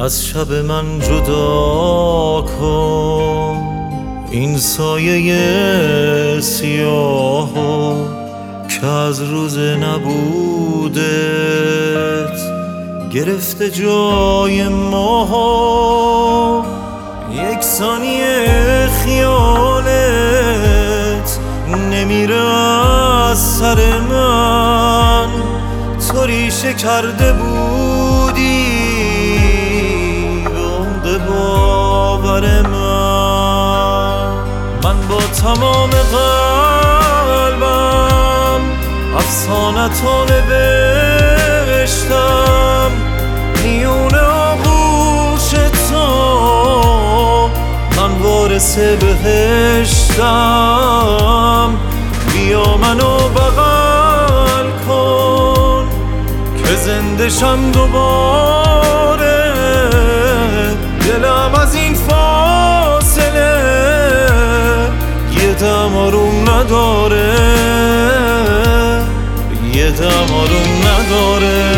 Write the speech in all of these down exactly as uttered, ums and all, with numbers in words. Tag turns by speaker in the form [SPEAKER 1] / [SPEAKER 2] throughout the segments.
[SPEAKER 1] از شب من جدا کن این سایه سیاهو که از روز نبودت گرفته جای ماها. یک ثانیه خیالت نمیره از سر من، تو ریشه کرده بودی به عمق باور من. من با تمام قلبم افسانه‌تو نوشتم میون آغوش تو، من وارث بهشتم. بیا منو بغل کن که زنده شم دوباره، دلم از این فاصله یه دم آروم نداره، یه دم آروم نداره.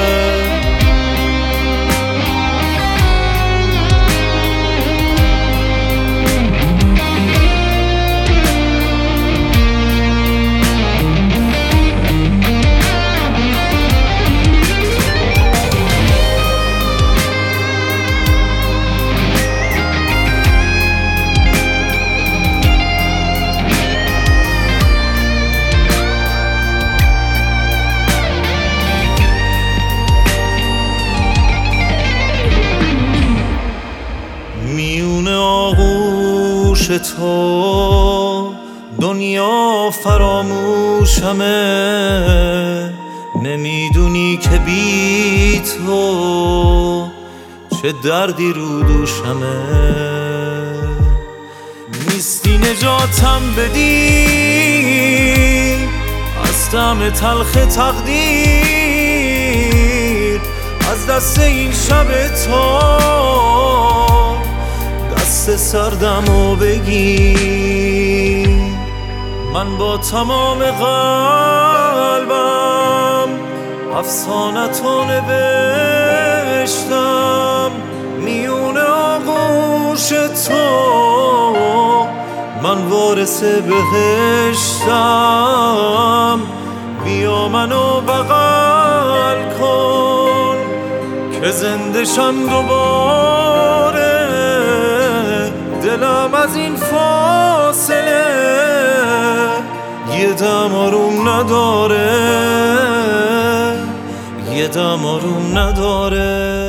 [SPEAKER 1] میون آغوش تو دنیا فراموشمه، نمیدونی که بی تو چه دردی رو دوشمه. نیستی نجاتم بدی از طعم تلخ تقدیر، از دست این شب تار دست سردمو بگیر. من با تمام قلبم افسانه‌تو نوشتم میون آغوش تو، من وارث بهشتم. بیا منو بغل کن که زنده شم دوباره، دلم از این فاصله یه دم آروم نداره، یه دم آروم نداره.